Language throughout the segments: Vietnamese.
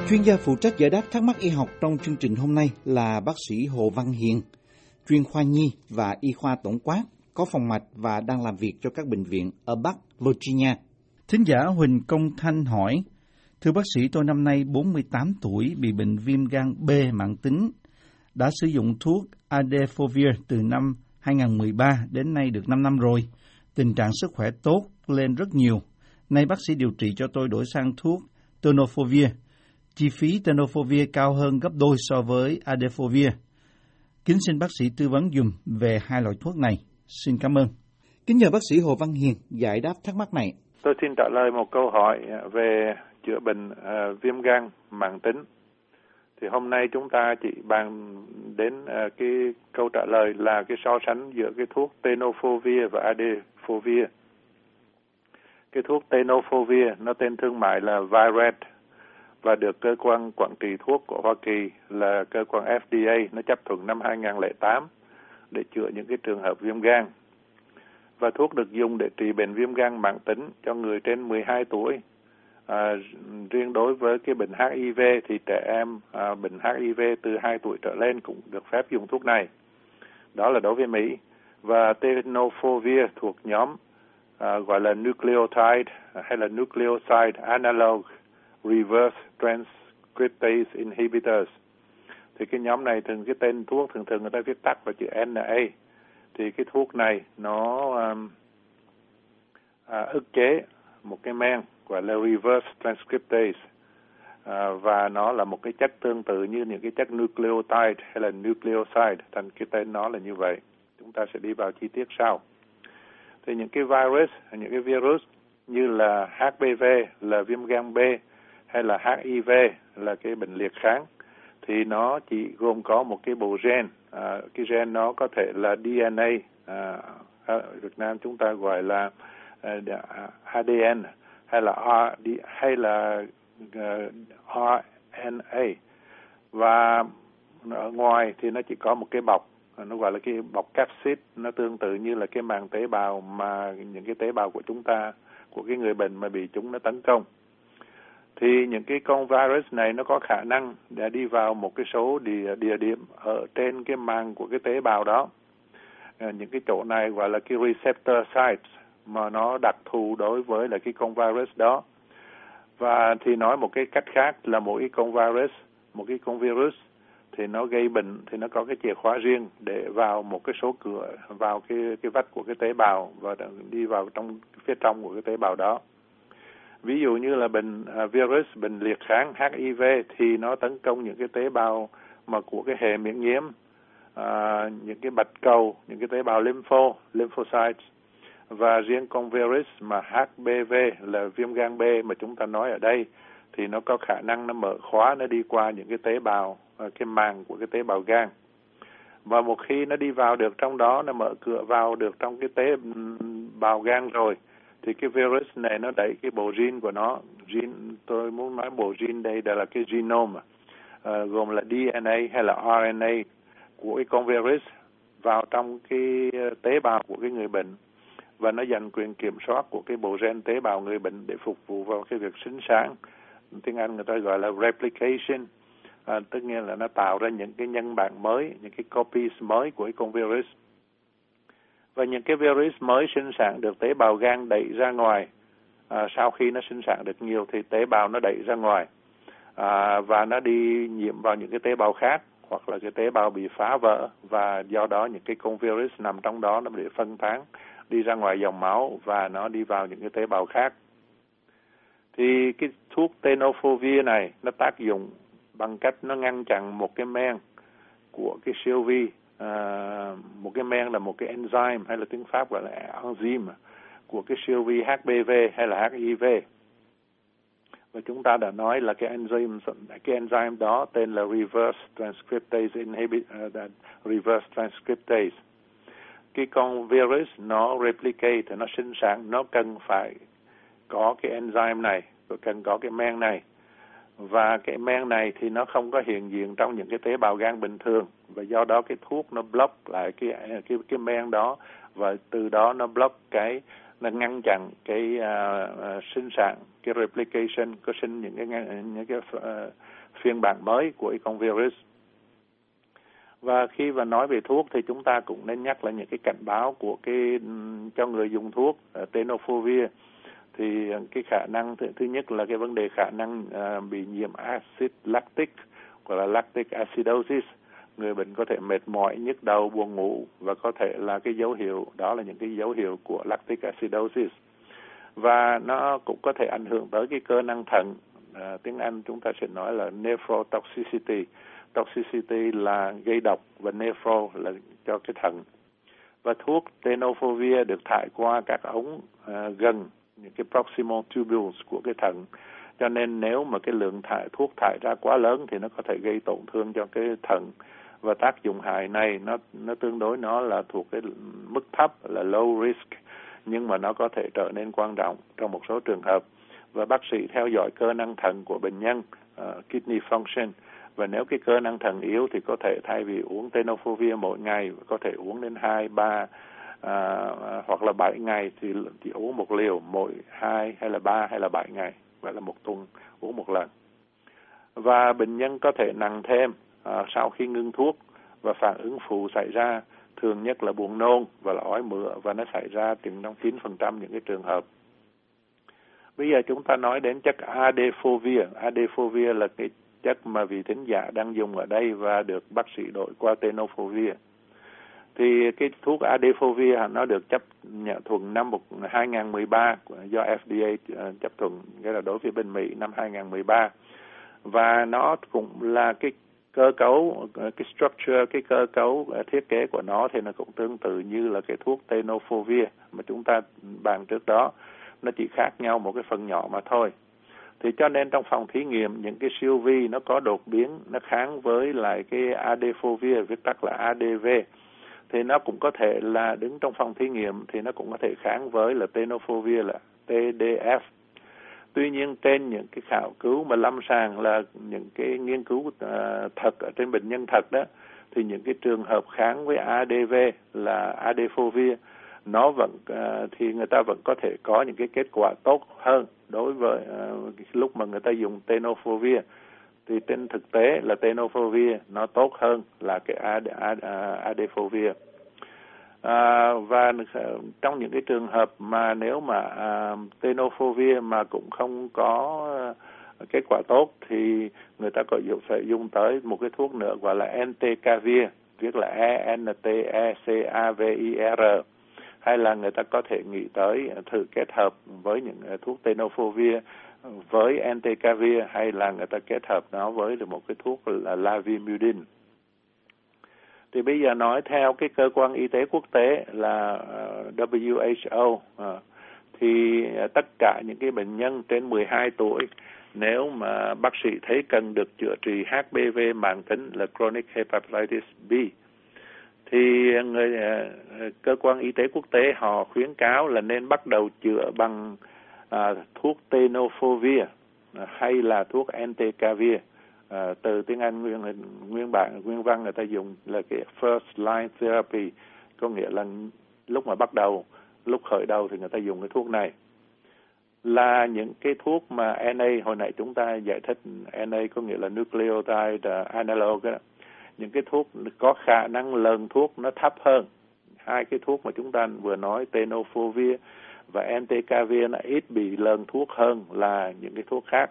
Chuyên gia phụ trách giải đáp thắc mắc y học trong chương trình hôm nay là bác sĩ Hồ Văn Hiền, chuyên khoa nhi và y khoa tổng quát, có phòng mạch và đang làm việc cho các bệnh viện ở Bắc Virginia. Thính giả Huỳnh Công Thanh hỏi: thưa bác sĩ, tôi năm nay 48 tuổi, bị bệnh viêm gan B mãn tính, đã sử dụng thuốc Adefovir từ năm 2013 đến nay được 5 năm rồi. Tình trạng sức khỏe tốt lên rất nhiều. Nay bác sĩ điều trị cho tôi đổi sang thuốc Tenofovir. Chi phí Tenofovir cao hơn gấp đôi so với Adefovir. Kính xin bác sĩ tư vấn dùm về hai loại thuốc này. Xin cảm ơn. Kính nhờ bác sĩ Hồ Văn Hiền giải đáp thắc mắc này. Tôi xin trả lời một câu hỏi về chữa bệnh viêm gan mãn tính. Thì hôm nay chúng ta chỉ bàn đến cái câu trả lời là cái so sánh giữa cái thuốc Tenofovir và Adefovir. Cái thuốc Tenofovir nó tên thương mại là Viret và được cơ quan quản trị thuốc của Hoa Kỳ là cơ quan FDA nó chấp thuận năm 2008 để chữa những cái trường hợp viêm gan. Và thuốc được dùng để trị bệnh viêm gan mãn tính cho người trên 12 tuổi. Riêng đối với cái bệnh HIV thì trẻ em bệnh HIV từ 2 tuổi trở lên cũng được phép dùng thuốc này. Đó là đối với Mỹ. Và Tenofovir thuộc nhóm gọi là nucleotide hay là nucleoside analog reverse transcriptase inhibitors. Thì cái nhóm này thường cái tên thuốc thường người ta viết tắt là chữ NA. Thì cái thuốc này nó ức chế một cái men gọi là reverse transcriptase và nó là một cái chất tương tự như những cái chất nucleotide hay là nucleoside, thành cái tên nó là như vậy. Chúng ta sẽ đi vào chi tiết sau. Thì những cái những cái virus như là HPV là viêm gan B hay là HIV là cái bệnh liệt kháng thì nó chỉ gồm có một cái bộ gen. Cái gen nó có thể là DNA, ở Việt Nam chúng ta gọi là ADN hay là RNA, và ở ngoài thì nó chỉ có một cái bọc, nó gọi là cái bọc capsid, nó tương tự như là cái màng tế bào mà những cái tế bào của chúng ta, của cái người bệnh mà bị chúng nó tấn công. Thì những cái con virus này nó có khả năng để đi vào một cái số địa điểm ở trên cái màng của cái tế bào đó. Những cái chỗ này gọi là cái receptor sites mà nó đặc thù đối với là cái con virus đó. Và thì nói một cái cách khác là mỗi con virus thì nó gây bệnh thì nó có cái chìa khóa riêng để vào một cái số cửa vào cái vách của cái tế bào và đi vào trong phía trong của cái tế bào đó. Ví dụ như là bệnh bệnh liệt kháng HIV thì nó tấn công những cái tế bào mà của cái hệ miễn nhiễm, những cái bạch cầu, những cái tế bào lymphocytes. Và riêng con virus mà HPV là viêm gan B mà chúng ta nói ở đây thì nó có khả năng nó mở khóa, nó đi qua những cái tế bào, cái màng của cái tế bào gan. Và một khi nó đi vào được trong đó, nó mở cửa vào được trong cái tế bào gan rồi, thì cái virus này nó đẩy cái bộ gene của nó. Tôi muốn nói bộ gene đây là cái genome, gồm là DNA hay là RNA của cái con virus vào trong cái tế bào của cái người bệnh. Và nó giành quyền kiểm soát của cái bộ gen tế bào người bệnh để phục vụ vào cái việc sinh sản. Tiếng Anh người ta gọi là replication, tức nghĩa là nó tạo ra những cái nhân bản mới, những cái copies mới của cái con virus. Và những cái virus mới sinh sản được tế bào gan đẩy ra ngoài. Sau khi nó sinh sản được nhiều thì tế bào nó đẩy ra ngoài và nó đi nhiễm vào những cái tế bào khác, hoặc là cái tế bào bị phá vỡ, và do đó những cái con virus nằm trong đó nó bị phân tán đi ra ngoài dòng máu và nó đi vào những cái tế bào khác. Thì cái thuốc Tenofovir này nó tác dụng bằng cách nó ngăn chặn một cái men của cái siêu vi. Một cái men là một cái enzyme, hay là tiếng Pháp gọi là enzyme của cái siêu vi HPV hay là HIV. Và chúng ta đã nói là cái enzyme đó tên là reverse transcriptase reverse transcriptase. Cái con virus nó replicate, nó sinh sản, nó cần phải có cái enzyme này, rồi cần có cái men này. Và cái men này thì nó không có hiện diện trong những cái tế bào gan bình thường, và do đó cái thuốc nó block lại cái men đó, và từ đó nó block cái là ngăn chặn cái sinh sản, cái replication, có sinh những cái phiên bản mới của cái con virus. Và khi mà nói về thuốc thì chúng ta cũng nên nhắc lại những cái cảnh báo của cho người dùng thuốc tenofovir. Thì cái khả năng thứ nhất là cái vấn đề khả năng bị nhiễm axit lactic, gọi là lactic acidosis. Người bệnh có thể mệt mỏi, nhức đầu, buồn ngủ, và có thể là cái dấu hiệu, đó là những cái dấu hiệu của lactic acidosis. Và nó cũng có thể ảnh hưởng tới cái cơ năng thận. Tiếng Anh chúng ta sẽ nói là nephrotoxicity. Toxicity là gây độc và nephro là cho cái thận. Và thuốc tenofovir được thải qua các ống gần những cái proximal tubules của cái thận. Cho nên nếu mà cái lượng thuốc thải ra quá lớn thì nó có thể gây tổn thương cho cái thận. Và tác dụng hại này nó tương đối nó là thuộc cái mức thấp, là low risk, nhưng mà nó có thể trở nên quan trọng trong một số trường hợp. Và bác sĩ theo dõi cơ năng thận của bệnh nhân, kidney function. Và nếu cái cơ năng thận yếu thì có thể thay vì uống tenofovir mỗi ngày, có thể uống đến 2, 3 hoặc là 7 ngày thì chỉ uống một liều mỗi 2 hay là 3 hay là 7 ngày, vậy là một tuần uống một lần. Và bệnh nhân có thể nặng thêm sau khi ngưng thuốc, và phản ứng phụ xảy ra thường nhất là buồn nôn và là ói mửa, và nó xảy ra trong 9% những cái trường hợp. Bây giờ chúng ta nói đến chất adefovir. Adefovir là cái chất mà vị thính giả đang dùng ở đây và được bác sĩ đổi qua tenofovir. Thì cái thuốc adefovir nó được chấp nhận thuận năm 2013 do FDA chấp thuận, nghĩa là đối với bên Mỹ năm 2013. Và nó cũng là cái cơ cấu, cái structure, cái cơ cấu thiết kế của nó thì nó cũng tương tự như là cái thuốc tenofovir mà chúng ta bàn trước đó. Nó chỉ khác nhau một cái phần nhỏ mà thôi. Thì cho nên trong phòng thí nghiệm, những cái siêu vi nó có đột biến, nó kháng với lại cái adefovir, viết tắt là ADV. Thì nó cũng có thể là đứng trong phòng thí nghiệm thì nó cũng có thể kháng với là tenofovir là TDF. Tuy nhiên trên những cái khảo cứu mà lâm sàng, là những cái nghiên cứu thật ở trên bệnh nhân thật đó, thì những cái trường hợp kháng với ADV là adefovir, nó vẫn thì người ta vẫn có thể có những cái kết quả tốt hơn đối với lúc mà người ta dùng tenofovir. Thì trên thực tế là tenofovir nó tốt hơn là cái adefovir. Và trong những cái trường hợp mà nếu mà tenofovir mà cũng không có kết quả tốt thì người ta có phải dùng tới một cái thuốc nữa gọi là entecavir, viết là ENTECAVIR, hay là người ta có thể nghĩ tới thử kết hợp với những thuốc tenofovir với entecavir, hay là người ta kết hợp nó với một cái thuốc là lavimudine. Thì bây giờ nói theo cái cơ quan y tế quốc tế là WHO, thì tất cả những cái bệnh nhân trên 12 tuổi nếu mà bác sĩ thấy cần được chữa trị HPV mãn tính là chronic hepatitis B, thì cơ quan y tế quốc tế họ khuyến cáo là nên bắt đầu chữa bằng thuốc tenofovir hay là thuốc entecavir. Từ tiếng Anh nguyên văn người ta dùng là cái first line therapy, có nghĩa là lúc khởi đầu thì người ta dùng cái thuốc này. Là những cái thuốc mà NA, hồi nãy chúng ta giải thích NA có nghĩa là nucleotide analog đó. Những cái thuốc có khả năng lần thuốc nó thấp hơn. Hai cái thuốc mà chúng ta vừa nói, tenofovir và entecavir, nó ít bị lần thuốc hơn là những cái thuốc khác.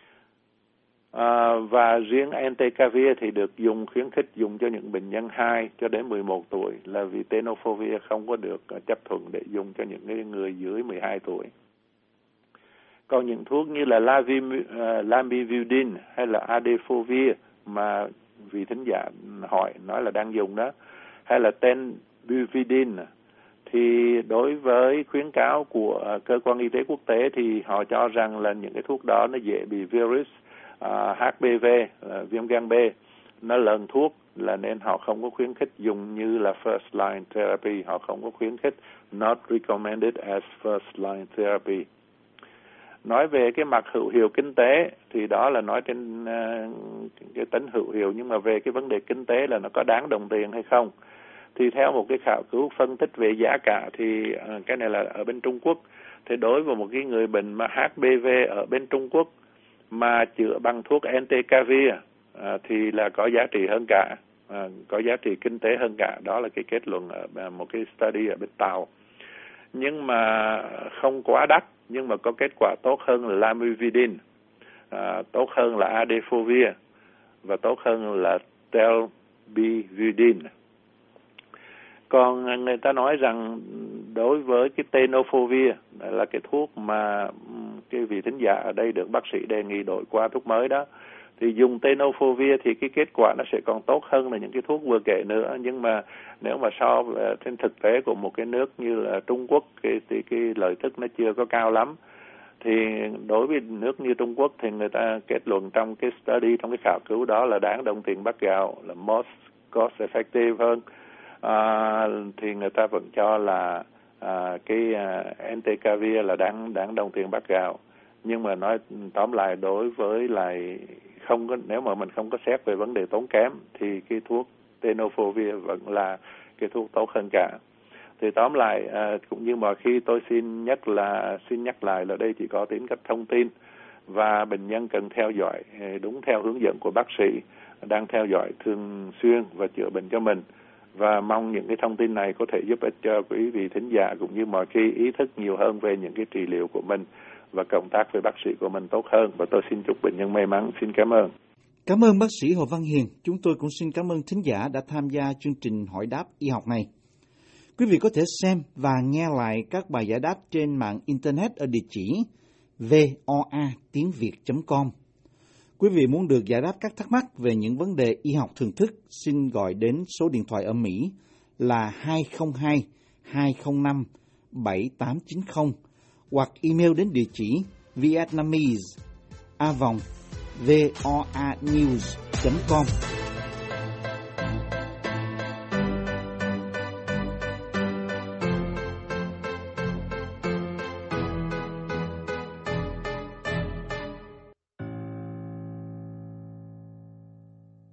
Và riêng entecavir thì được khuyến khích dùng cho những bệnh nhân 2 cho đến 11 tuổi, là vì tenofovir không có được chấp thuận để dùng cho những người dưới 12 tuổi. Còn những thuốc như là lamivudine hay là adefovir mà vị thính giả nói là đang dùng đó, hay là tenbuvidine, thì đối với khuyến cáo của cơ quan y tế quốc tế thì họ cho rằng là những cái thuốc đó nó dễ bị virus HPV, viêm gan B, nó lần thuốc, là nên họ không có khuyến khích dùng như là first line therapy, họ không có khuyến khích, not recommended as first line therapy. Nói về cái mặt hữu hiệu kinh tế thì đó là nói trên cái tính hữu hiệu, nhưng mà về cái vấn đề kinh tế là nó có đáng đồng tiền hay không. Thì theo một cái khảo cứu phân tích về giá cả thì cái này là ở bên Trung Quốc. Thì đối với một cái người bệnh mà HPV ở bên Trung Quốc mà chữa bằng thuốc Entecavir thì là có giá trị hơn cả, có giá trị kinh tế hơn cả. Đó là cái kết luận ở một cái study ở bên Tàu. Nhưng mà không quá đắt, nhưng mà có kết quả tốt hơn là Lamivudine, tốt hơn là Adefovir và tốt hơn là Telbivudine. Còn người ta nói rằng đối với cái Tenofovir là cái thuốc mà cái vị thính giả ở đây được bác sĩ đề nghị đổi qua thuốc mới đó, thì dùng Tenofovir thì cái kết quả nó sẽ còn tốt hơn là những cái thuốc vừa kể nữa. Nhưng mà nếu mà so trên thực tế của một cái nước như là Trung Quốc thì cái lợi tức nó chưa có cao lắm. Thì đối với nước như Trung Quốc thì người ta kết luận trong cái study, trong cái khảo cứu đó là đáng đồng tiền bát gạo, là most cost effective hơn. Thì người ta vẫn cho là cái Entecavir là đáng đồng tiền bát gạo. Nhưng mà nói tóm lại, đối với lại không có, nếu mà mình không có xét về vấn đề tốn kém thì cái thuốc Tenofovir vẫn là cái thuốc tốt hơn cả. Thì tóm lại cũng như mọi khi tôi xin nhắc lại là đây chỉ có tính cách thông tin và bệnh nhân cần theo dõi đúng theo hướng dẫn của bác sĩ đang theo dõi thường xuyên và chữa bệnh cho mình. Và mong những cái thông tin này có thể giúp ích cho quý vị thính giả cũng như mọi khi ý thức nhiều hơn về những cái trị liệu của mình và cộng tác với bác sĩ của mình tốt hơn. Và tôi xin chúc bệnh nhân may mắn. Xin cảm ơn. Cảm ơn bác sĩ Hồ Văn Hiền. Chúng tôi cũng xin cảm ơn thính giả đã tham gia chương trình hỏi đáp y học này. Quý vị có thể xem và nghe lại các bài giải đáp trên mạng Internet ở địa chỉ voatiếngviet.com. Quý vị muốn được giải đáp các thắc mắc về những vấn đề y học thường thức, xin gọi đến số điện thoại ở Mỹ là 202-205-7890 hoặc email đến địa chỉ vietnamese@voanews.com.